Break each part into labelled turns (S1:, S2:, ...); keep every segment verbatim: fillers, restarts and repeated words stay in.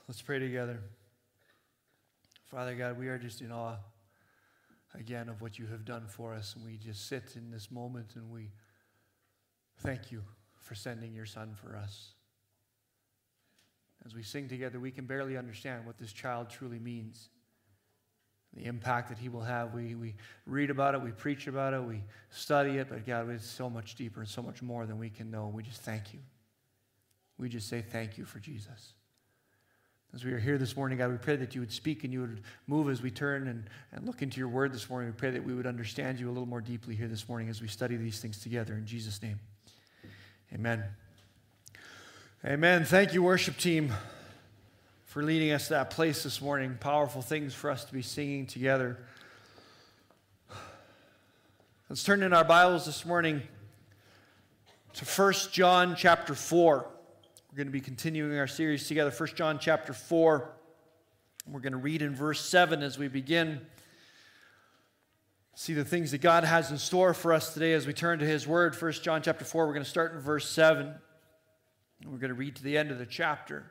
S1: Let's pray together. Father God, we are just in awe again of what you have done for us, and we just sit in this moment and we thank you for sending your Son for us. As we sing together, we can barely understand what this child truly means, the impact that he will have. We, we read about it, we preach about it, we study it, but God, it's so much deeper and so much more than we can know. We just thank you. We just say thank you for Jesus. As we are here this morning, God, we pray that you would speak and you would move as we turn and, and look into your word this morning. We pray that we would understand you a little more deeply here this morning as we study these things together. In Jesus' name, amen. Amen. Thank you, worship team, for leading us to that place this morning. Powerful things for us to be singing together. Let's turn in our Bibles this morning to First John chapter four. We're going to be continuing our series together, First John chapter four. We're going to read in verse seven as we begin. See the things that God has in store for us today as we turn to His Word. First John chapter four, we're going to start in verse seven. And we're going to read to the end of the chapter.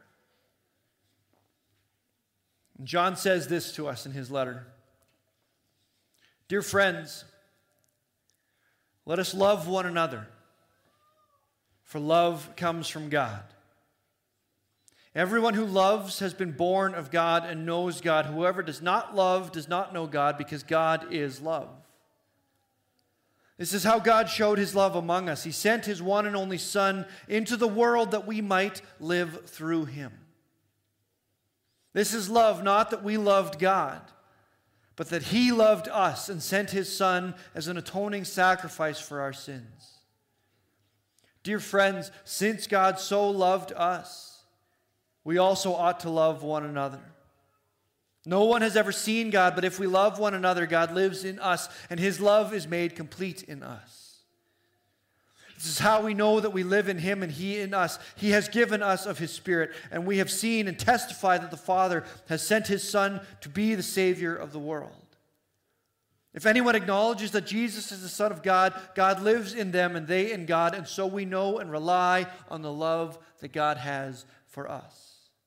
S1: And John says this to us in his letter. Dear friends, let us love one another, for love comes from God. Everyone who loves has been born of God and knows God. Whoever does not love does not know God, because God is love. This is how God showed His love among us. He sent His one and only Son into the world that we might live through Him. This is love, not that we loved God, but that He loved us and sent His Son as an atoning sacrifice for our sins. Dear friends, since God so loved us, we also ought to love one another. No one has ever seen God, but if we love one another, God lives in us, and His love is made complete in us. This is how we know that we live in Him and He in us. He has given us of His Spirit, and we have seen and testified that the Father has sent His Son to be the Savior of the world. If anyone acknowledges that Jesus is the Son of God, God lives in them and they in God, and so we know and rely on the love that God has for us.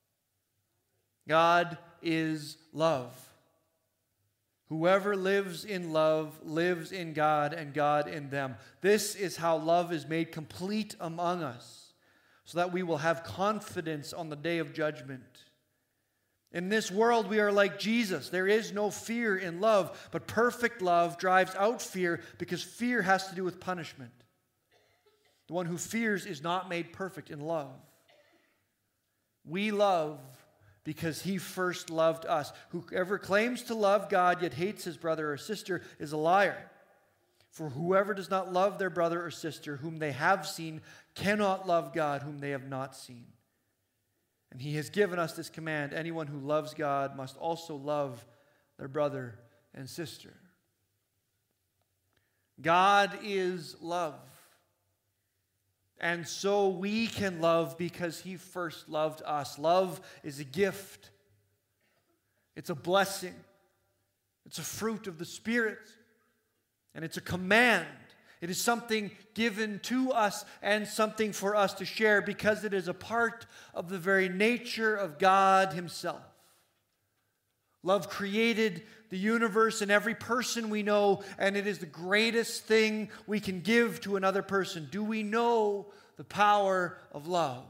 S1: God is love. Whoever lives in love lives in God and God in them. This is how love is made complete among us, so that we will have confidence on the day of judgment. In this world, we are like Jesus. There is no fear in love, but perfect love drives out fear, because fear has to do with punishment. The one who fears is not made perfect in love. We love because He first loved us. Whoever claims to love God yet hates his brother or sister is a liar. For whoever does not love their brother or sister whom they have seen cannot love God whom they have not seen. And He has given us this command: anyone who loves God must also love their brother and sister. God is love. And so we can love because He first loved us. Love is a gift. It's a blessing. It's a fruit of the Spirit. And it's a command. It is something given to us and something for us to share, because it is a part of the very nature of God Himself. Love created the universe and every person we know, and it is the greatest thing we can give to another person. Do we know the power of love?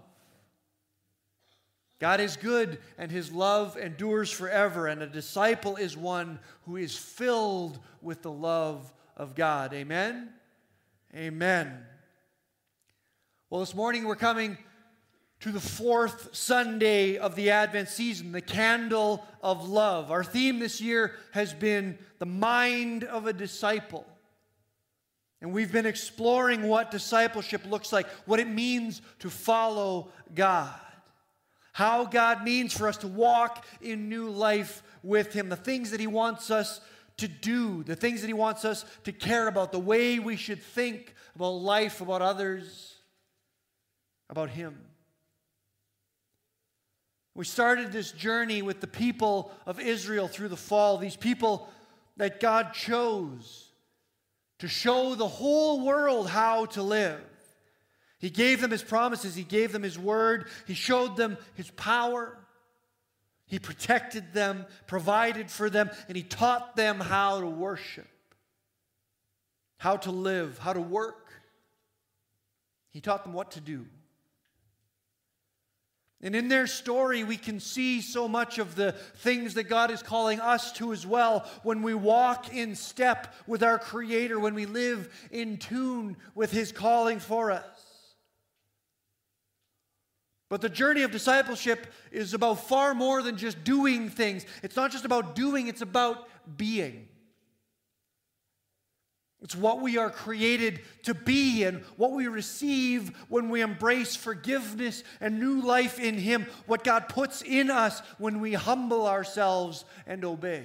S1: God is good, and His love endures forever, and a disciple is one who is filled with the love of God. Amen? Amen. Well, this morning we're coming to the fourth Sunday of the Advent season, the candle of love. Our theme this year has been the mind of a disciple. And we've been exploring what discipleship looks like, what it means to follow God, how God means for us to walk in new life with Him, the things that He wants us to do, the things that He wants us to care about, the way we should think about life, about others, about Him. We started this journey with the people of Israel through the fall, these people that God chose to show the whole world how to live. He gave them His promises. He gave them His word. He showed them His power. He protected them, provided for them, and He taught them how to worship, how to live, how to work. He taught them what to do. And in their story, we can see so much of the things that God is calling us to as well when we walk in step with our Creator, when we live in tune with His calling for us. But the journey of discipleship is about far more than just doing things. It's not just about doing, it's about being. It's what we are created to be and what we receive when we embrace forgiveness and new life in Him. What God puts in us when we humble ourselves and obey.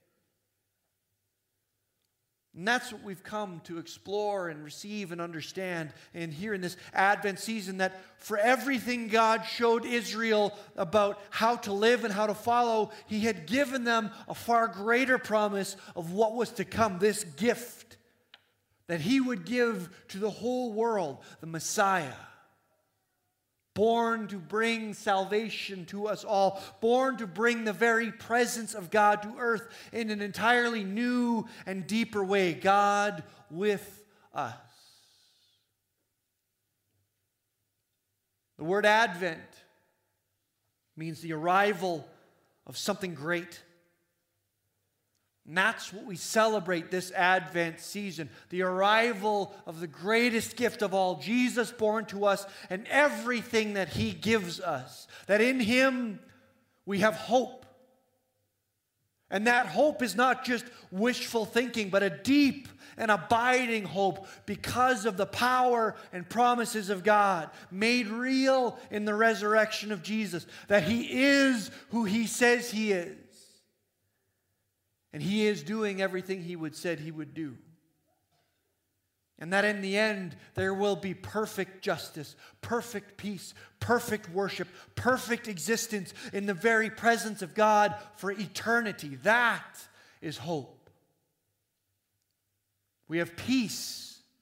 S1: And that's what we've come to explore and receive and understand and here in this Advent season, that for everything God showed Israel about how to live and how to follow, He had given them a far greater promise of what was to come, this gift that He would give to the whole world, the Messiah, born to bring salvation to us all, born to bring the very presence of God to earth in an entirely new and deeper way, God with us. The word Advent means the arrival of something great. And that's what we celebrate this Advent season, the arrival of the greatest gift of all, Jesus born to us, and everything that He gives us. That in Him we have hope. And that hope is not just wishful thinking, but a deep and abiding hope because of the power and promises of God made real in the resurrection of Jesus. That He is who He says He is. And He is doing everything He would said He would do. And that in the end, there will be perfect justice, perfect peace, perfect worship, perfect existence in the very presence of God for eternity. That is hope. We have peace.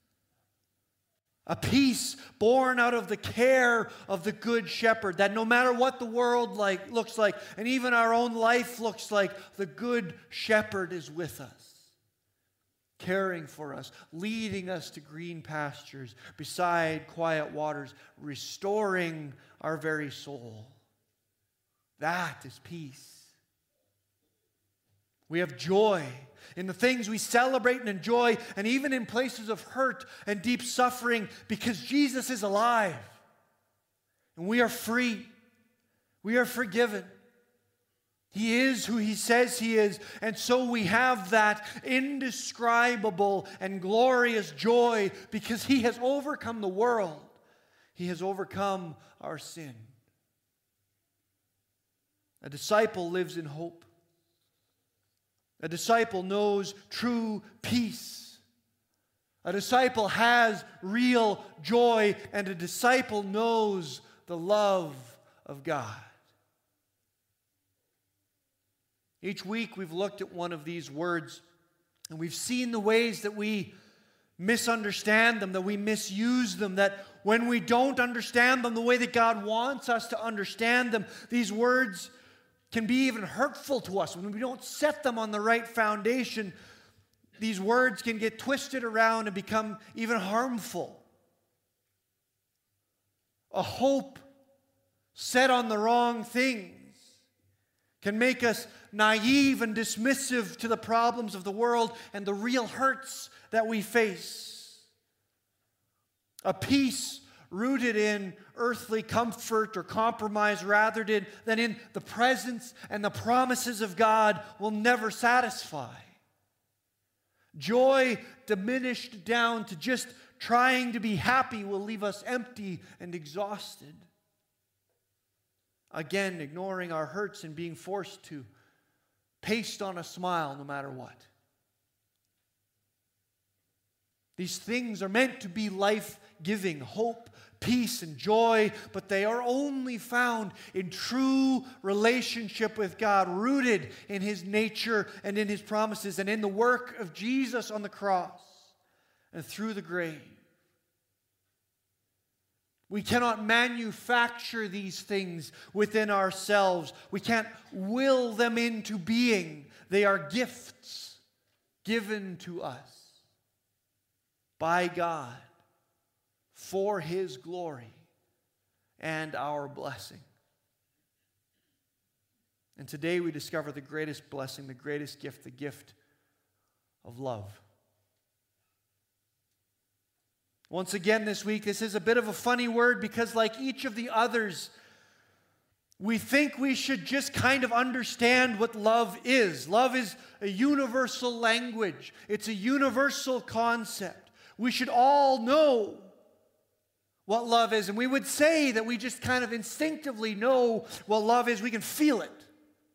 S1: A peace born out of the care of the Good Shepherd, that no matter what the world like looks like, and even our own life looks like, the Good Shepherd is with us, caring for us, leading us to green pastures, beside quiet waters, restoring our very soul. That is peace. We have joy in the things we celebrate and enjoy, and even in places of hurt and deep suffering, because Jesus is alive. And we are free. We are forgiven. He is who He says He is, and so we have that indescribable and glorious joy because He has overcome the world. He has overcome our sin. A disciple lives in hope. A disciple knows true peace. A disciple has real joy, and a disciple knows the love of God. Each week we've looked at one of these words, and we've seen the ways that we misunderstand them, that we misuse them, that when we don't understand them the way that God wants us to understand them, these words can be even hurtful to us. When we don't set them on the right foundation, these words can get twisted around and become even harmful. A hope set on the wrong things can make us naive and dismissive to the problems of the world and the real hurts that we face. A peace rooted in earthly comfort or compromise rather than in the presence and the promises of God will never satisfy. Joy diminished down to just trying to be happy will leave us empty and exhausted. Again, ignoring our hurts and being forced to paste on a smile no matter what. These things are meant to be life-giving, hope, peace, and joy, but they are only found in true relationship with God, rooted in His nature and in His promises and in the work of Jesus on the cross and through the grave. We cannot manufacture these things within ourselves. We can't will them into being. They are gifts given to us by God for His glory and our blessing. And today we discover the greatest blessing, the greatest gift, the gift of love. Once again this week, this is a bit of a funny word because like each of the others, we think we should just kind of understand what love is. Love is a universal language. It's a universal concept. We should all know what love is. And we would say that we just kind of instinctively know what love is. We can feel it.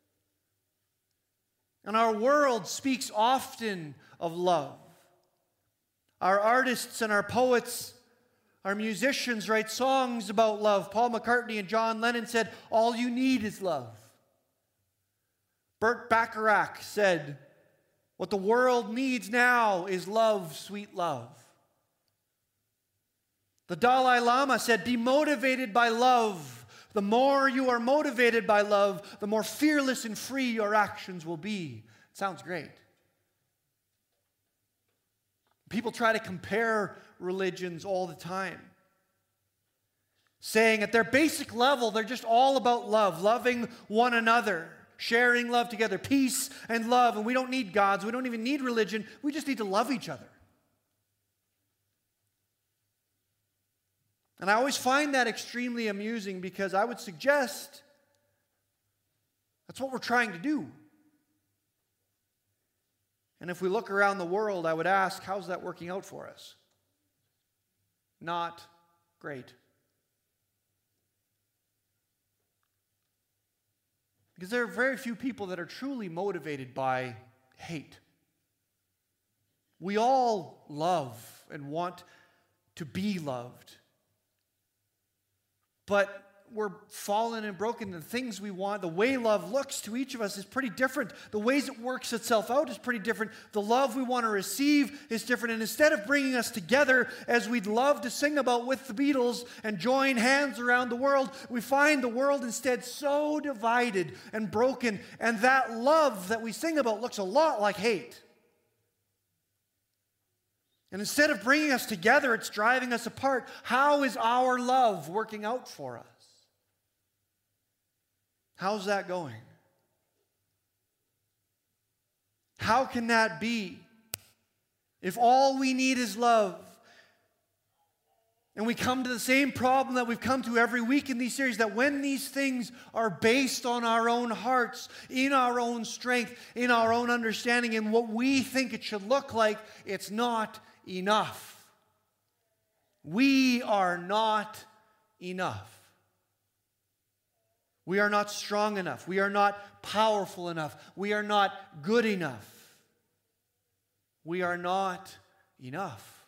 S1: And our world speaks often of love. Our artists and our poets, our musicians write songs about love. Paul McCartney and John Lennon said, "All you need is love." Burt Bacharach said, "What the world needs now is love, sweet love." The Dalai Lama said, "Be motivated by love. The more you are motivated by love, the more fearless and free your actions will be." It sounds great. People try to compare religions all the time, saying at their basic level, they're just all about love, loving one another, sharing love together, peace and love. And we don't need gods. We don't even need religion. We just need to love each other. And I always find that extremely amusing because I would suggest that's what we're trying to do. And if we look around the world, I would ask, how's that working out for us? Not great. Because there are very few people that are truly motivated by hate. We all love and want to be loved. But we're fallen and broken. The things we want, the way love looks to each of us is pretty different. The ways it works itself out is pretty different. The love we want to receive is different. And instead of bringing us together as we'd love to sing about with the Beatles and join hands around the world, we find the world instead so divided and broken. And that love that we sing about looks a lot like hate. And instead of bringing us together, it's driving us apart. How is our love working out for us? How's that going? How can that be? If all we need is love, and we come to the same problem that we've come to every week in these series, that when these things are based on our own hearts, in our own strength, in our own understanding, in what we think it should look like, it's not enough. We are not enough. We are not strong enough. We are not powerful enough. We are not good enough. We are not enough.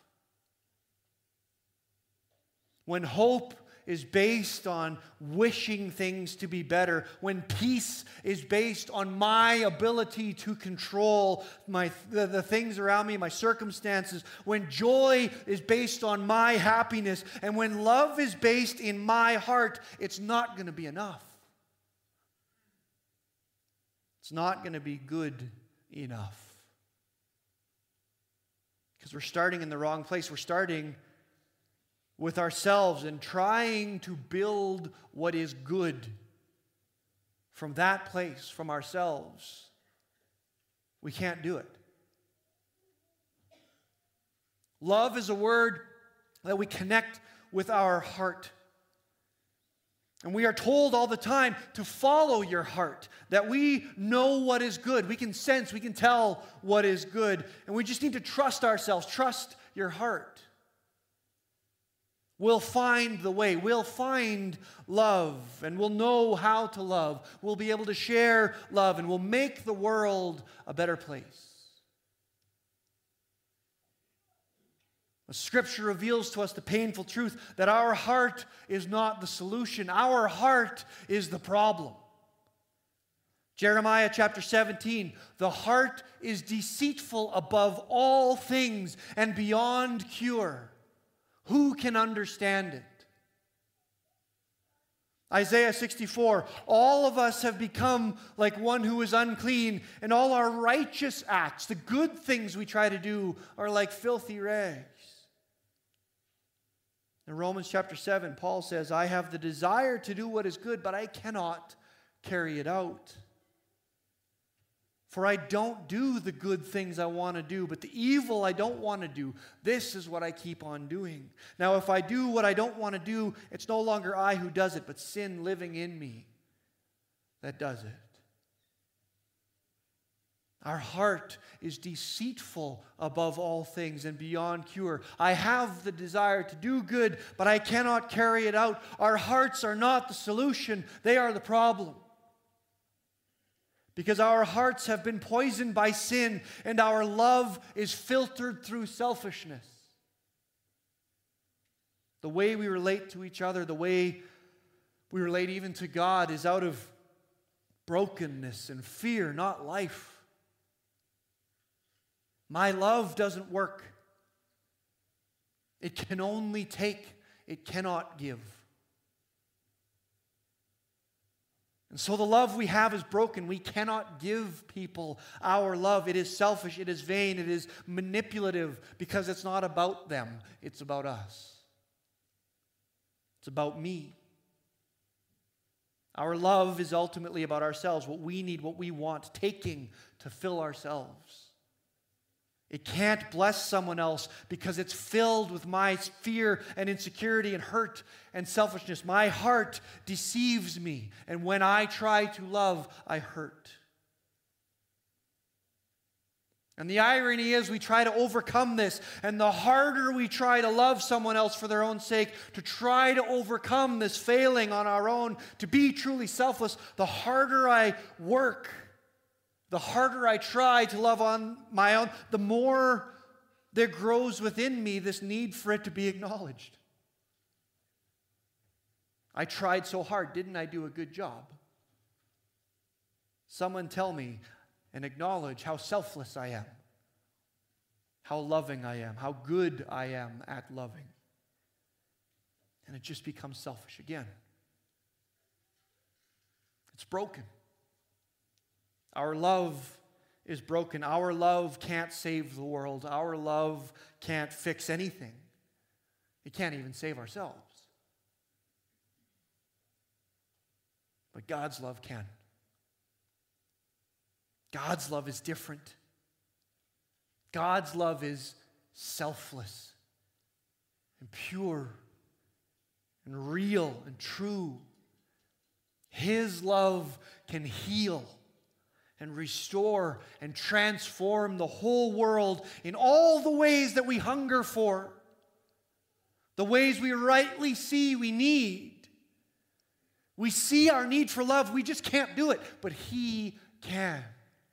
S1: When hope is based on wishing things to be better, when peace is based on my ability to control my, the, the things around me, my circumstances, when joy is based on my happiness, and when love is based in my heart, it's not going to be enough. It's not going to be good enough. Because we're starting in the wrong place. We're starting with ourselves and trying to build what is good from that place, from ourselves. We can't do it. Love is a word that we connect with our heart. And we are told all the time to follow your heart, that we know what is good. We can sense, we can tell what is good. And we just need to trust ourselves, trust your heart. We'll find the way. We'll find love, and we'll know how to love. We'll be able to share love, and we'll make the world a better place. The Scripture reveals to us the painful truth that our heart is not the solution. Our heart is the problem. Jeremiah chapter seventeen, the heart is deceitful above all things and beyond cure. Who can understand it? Isaiah sixty-four, all of us have become like one who is unclean, and all our righteous acts, the good things we try to do, are like filthy rags. In Romans chapter seven, Paul says, I have the desire to do what is good, but I cannot carry it out. For I don't do the good things I want to do, but the evil I don't want to do, this is what I keep on doing. Now, if I do what I don't want to do, it's no longer I who does it, but sin living in me that does it. Our heart is deceitful above all things and beyond cure. I have the desire to do good, but I cannot carry it out. Our hearts are not the solution, they are the problem. Because our hearts have been poisoned by sin, and our love is filtered through selfishness. The way we relate to each other, the way we relate even to God, is out of brokenness and fear, not life. My love doesn't work. It can only take, it cannot give. And so the love we have is broken. We cannot give people our love. It is selfish, it is vain, it is manipulative, because it's not about them, it's about us. It's about me. Our love is ultimately about ourselves, what we need, what we want, taking to fill ourselves. It can't bless someone else because it's filled with my fear and insecurity and hurt and selfishness. My heart deceives me, and when I try to love, I hurt. And the irony is we try to overcome this, and the harder we try to love someone else for their own sake, to try to overcome this failing on our own, to be truly selfless, the harder I work. The harder I try to love on my own, the more there grows within me this need for it to be acknowledged. I tried so hard. Didn't I do a good job? Someone tell me and acknowledge how selfless I am, how loving I am, how good I am at loving. And it just becomes selfish again. It's broken. Our love is broken. Our love can't save the world. Our love can't fix anything. It can't even save ourselves. But God's love can. God's love is different. God's love is selfless and pure and real and true. His love can heal and restore and transform the whole world in all the ways that we hunger for, the ways we rightly see we need. We see our need for love, we just can't do it, but He can.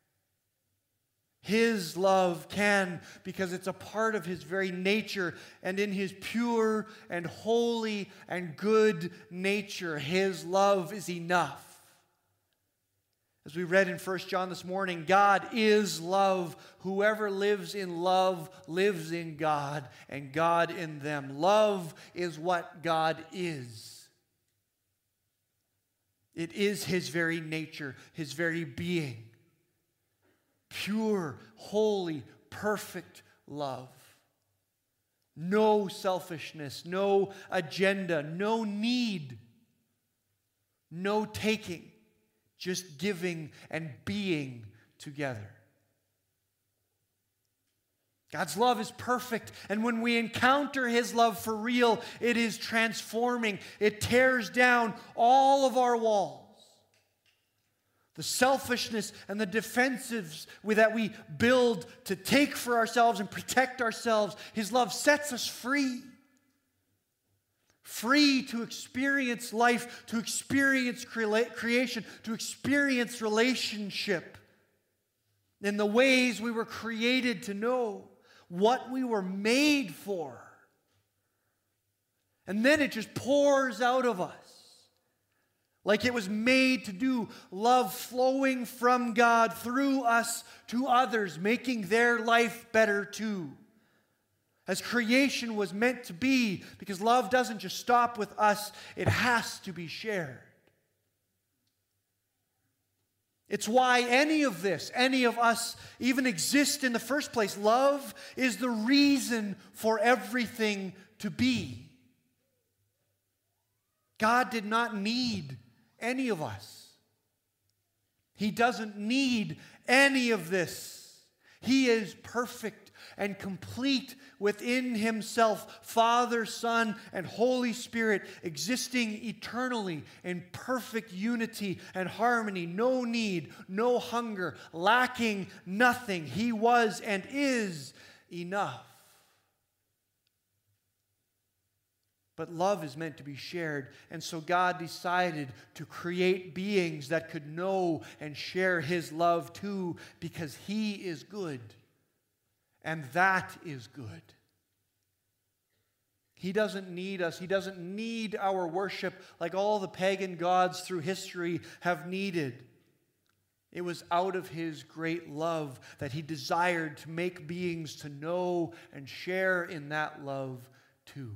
S1: His love can, because it's a part of His very nature, and in His pure and holy and good nature, His love is enough. As we read in First John this morning, God is love. Whoever lives in love lives in God, and God in them. Love is what God is. It is His very nature, His very being. Pure, holy, perfect love. No selfishness, no agenda, no need, no taking. Just giving and being together. God's love is perfect, and when we encounter His love for real, it is transforming. It tears down all of our walls. The selfishness and the defensives that we build to take for ourselves and protect ourselves, His love sets us free. Free to experience life, to experience creation, to experience relationship in the ways we were created to know, what we were made for. And then it just pours out of us like it was made to do, love flowing from God through us to others, making their life better too. As creation was meant to be, because love doesn't just stop with us, it has to be shared. It's why any of this, any of us even exist in the first place. Love is the reason for everything to be. God did not need any of us. He doesn't need any of this. He is perfect and complete within himself, Father, Son, and Holy Spirit, existing eternally in perfect unity and harmony, no need, no hunger, lacking nothing. He was and is enough. But love is meant to be shared, and so God decided to create beings that could know and share his love too, because he is good. And that is good. He doesn't need us. He doesn't need our worship like all the pagan gods through history have needed. It was out of his great love that he desired to make beings to know and share in that love too.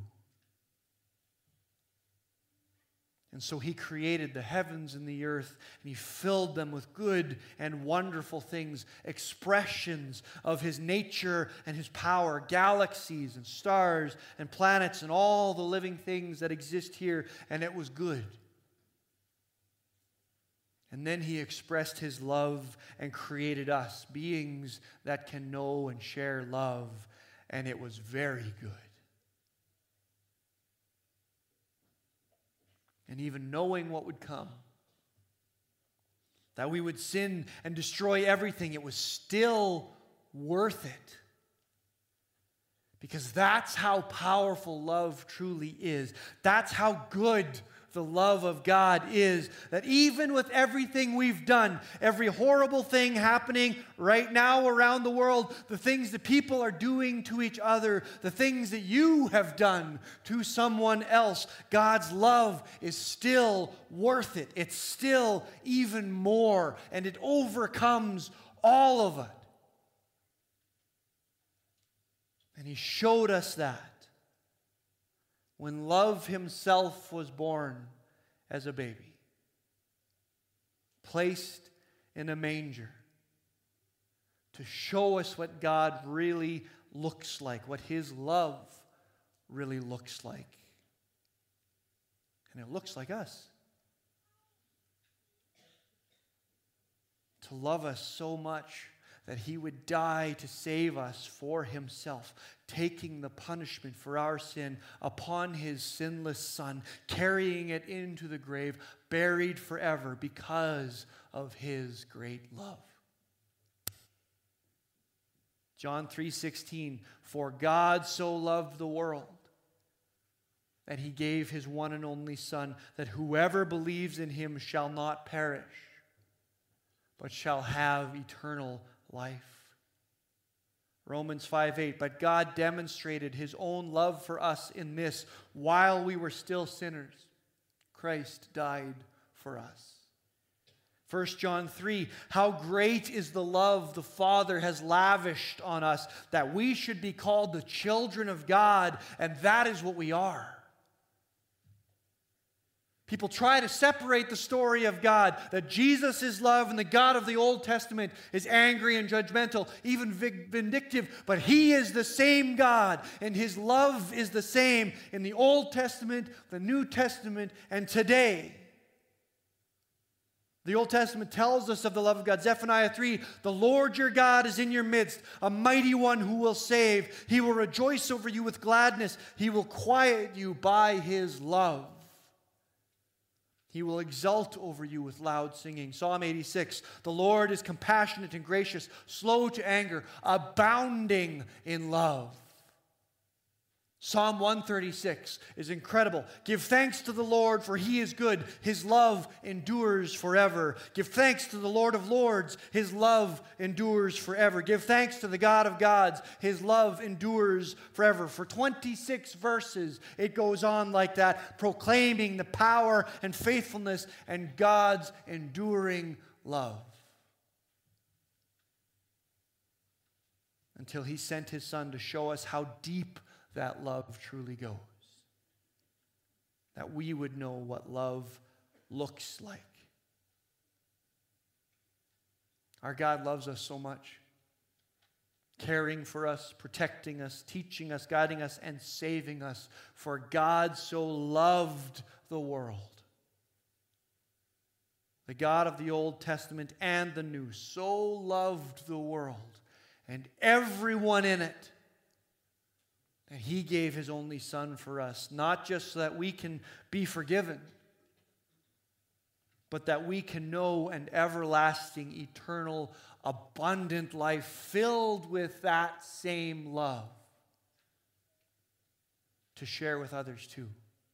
S1: And so he created the heavens and the earth, and he filled them with good and wonderful things, expressions of his nature and his power, galaxies and stars and planets and all the living things that exist here, and it was good. And then he expressed his love and created us, beings that can know and share love, and it was very good. And even knowing what would come, that we would sin and destroy everything, it was still worth it. Because that's how powerful love truly is. That's how good the love of God is, that even with everything we've done, every horrible thing happening right now around the world, the things that people are doing to each other, the things that you have done to someone else, God's love is still worth it. It's still even more, and it overcomes all of it. And he showed us that when love himself was born as a baby, placed in a manger, to show us what God really looks like, what his love really looks like. And it looks like us. To love us so much that he would die to save us for himself, taking the punishment for our sin upon his sinless Son, carrying it into the grave, buried forever because of his great love. John three sixteen, for God so loved the world that he gave his one and only Son, that whoever believes in him shall not perish, but shall have eternal life. Romans five eight, but God demonstrated his own love for us in this: while we were still sinners, Christ died for us. First John three, how great is the love the Father has lavished on us, that we should be called the children of God, and that is what we are. People try to separate the story of God, that Jesus is love and the God of the Old Testament is angry and judgmental, even vindictive, but he is the same God, and his love is the same in the Old Testament, the New Testament, and today. The Old Testament tells us of the love of God. Zephaniah three, the Lord your God is in your midst, a mighty one who will save. He will rejoice over you with gladness. He will quiet you by his love. He will exult over you with loud singing. Psalm eighty-six, the Lord is compassionate and gracious, slow to anger, abounding in love. Psalm one thirty-six is incredible. Give thanks to the Lord, for he is good. His love endures forever. Give thanks to the Lord of lords. His love endures forever. Give thanks to the God of gods. His love endures forever. For twenty-six verses, it goes on like that, proclaiming the power and faithfulness and God's enduring love. Until he sent his Son to show us how deep that love truly goes. That we would know what love looks like. Our God loves us so much, caring for us, protecting us, teaching us, guiding us, and saving us. For God so loved the world. The God of the Old Testament and the New so loved the world and everyone in it that He gave His only Son for us, not just so that we can be forgiven, but that we can know an everlasting, eternal, abundant life filled with that same love to share with others too.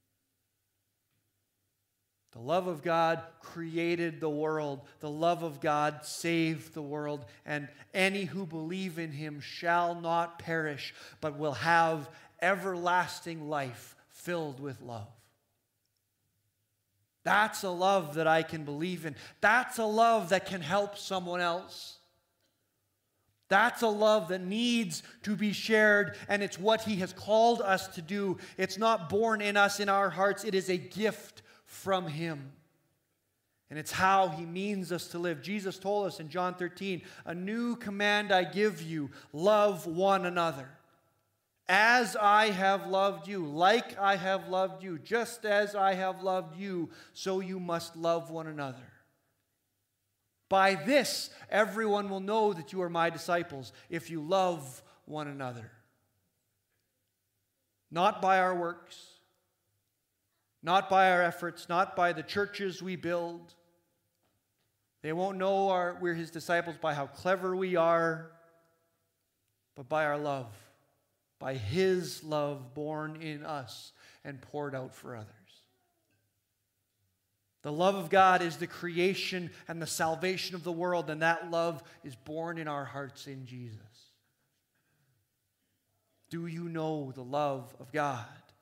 S1: The love of God created the world. The love of God saved the world. And any who believe in Him shall not perish, but will have everlasting life filled with love. That's a love that I can believe in. That's a love that can help someone else. That's a love that needs to be shared, and it's what He has called us to do. It's not born in us, in our hearts. It is a gift from Him. And it's how He means us to live. Jesus told us in John thirteen, "A new command I give you, love one another. As I have loved you, like I have loved you, just as I have loved you, so you must love one another. By this, everyone will know that you are my disciples, if you love one another." Not by our works, not by our efforts, not by the churches we build. They won't know our, we're His disciples by how clever we are, but by our love, by His love born in us and poured out for others. The love of God is the creation and the salvation of the world, and that love is born in our hearts in Jesus. Do you know the love of God?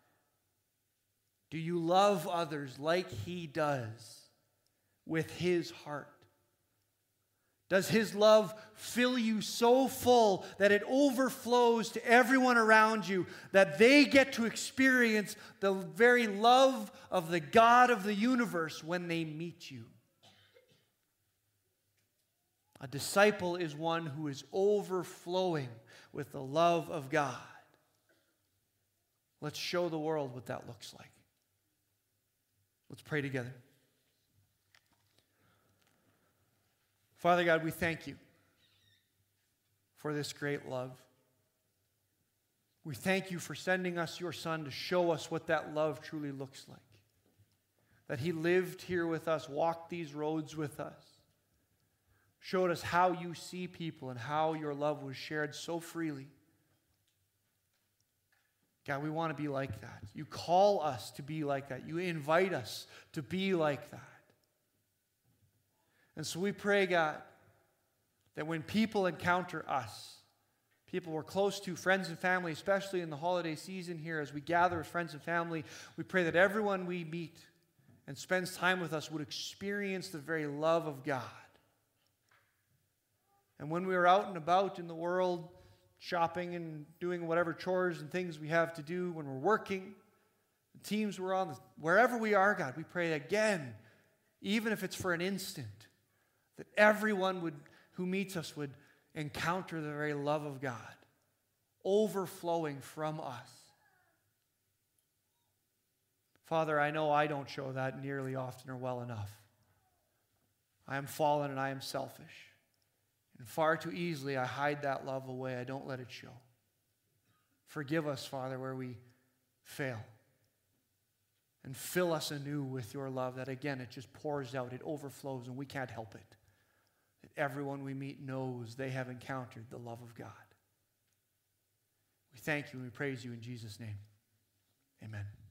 S1: Do you love others like He does with His heart? Does His love fill you so full that it overflows to everyone around you, that they get to experience the very love of the God of the universe when they meet you? A disciple is one who is overflowing with the love of God. Let's show the world what that looks like. Let's pray together. Father God, we thank You for this great love. We thank You for sending us Your Son to show us what that love truly looks like. That He lived here with us, walked these roads with us, showed us how You see people and how Your love was shared so freely. God, we want to be like that. You call us to be like that. You invite us to be like that. And so we pray, God, that when people encounter us, people we're close to, friends and family, especially in the holiday season here as we gather as friends and family, we pray that everyone we meet and spends time with us would experience the very love of God. And when we are out and about in the world, shopping and doing whatever chores and things we have to do, when we're working, the teams we're on, wherever we are, God, we pray again, even if it's for an instant, that everyone would, who meets us would encounter the very love of God overflowing from us. Father, I know I don't show that nearly often or well enough. I am fallen and I am selfish. And far too easily I hide that love away. I don't let it show. Forgive us, Father, where we fail. And fill us anew with Your love that, again, it just pours out. It overflows and we can't help it. That everyone we meet knows they have encountered the love of God. We thank You and we praise You in Jesus' name. Amen.